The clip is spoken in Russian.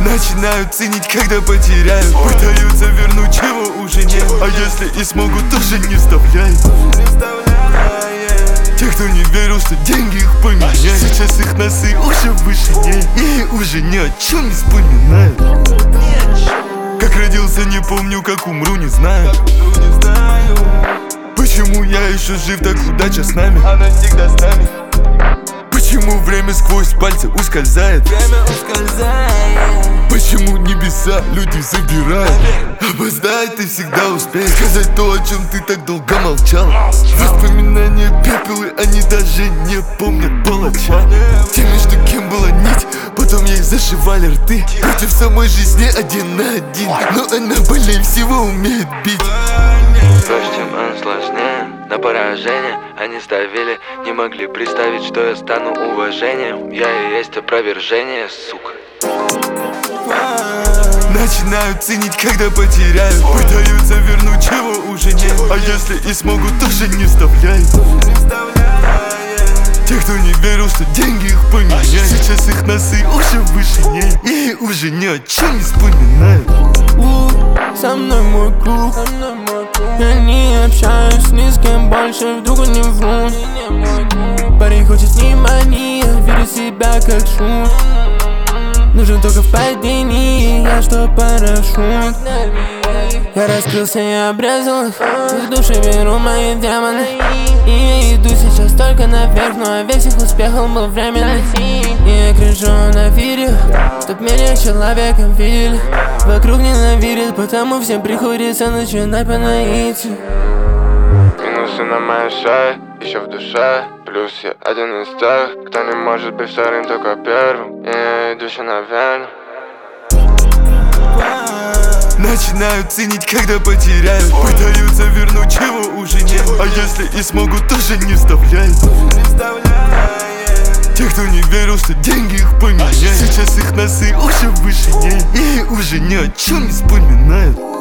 Начинают ценить, когда потеряют. Пытаются вернуть, чего уже нет. А если и смогут, тоже не вставляй. Те, кто не верил, что деньги их поменяют, сейчас их носы уже в вышине и уже ни о чем не вспоминают. Как родился, не помню, как умру, не знаю. Почему я еще жив, так удача с нами. Она всегда с нами. Почему время сквозь пальцы ускользает? Почему небеса люди забирают? Опоздай, ты всегда успеешь сказать то, о чем ты так долго молчал. Воспоминания пепелы, они даже не помнят палача. Те, между кем была нить, потом ей зашивали рты. Против самой жизни один на один, но она более всего умеет бить. Дождь, чем он сложнее, на поражение они ставили, не могли представить, что я стану уважением. Я и есть опровержение, сука. Начинают ценить, когда потеряют. Пытаются вернуть, чего уже нет. А если и смогут, тоже не вставляй. Те, кто не верил, что деньги их поменяют, сейчас их носы уже в вышине и уже ни о чем не вспоминают. Со мной мой круг, я не общаюсь ни с кем больше, вдруг не вру. Парень хочет внимания, верю в себя как шут. Нужен только в падении, я что парашют. Я раскрылся и обрезал их, в душе беру мои демоны. И я иду сейчас только наверх, но весь их успехом был временный. И я кричу на видео, чтоб меня человеком видели. Вокруг ненавидят, потому всем приходится начинать по наитию. Минусы на моей шее, еще в душе. Плюс я один из тех, кто не может быть вторым, только первым. Я иду еще наверх. Начинают ценить, когда потеряют. Пытаются вернуть, чего уже нет. А если и смогут, тоже не вставляй. Те, кто не верил, что деньги их поменяют, сейчас их носы уже в вышине и уже ни о чем не вспоминают.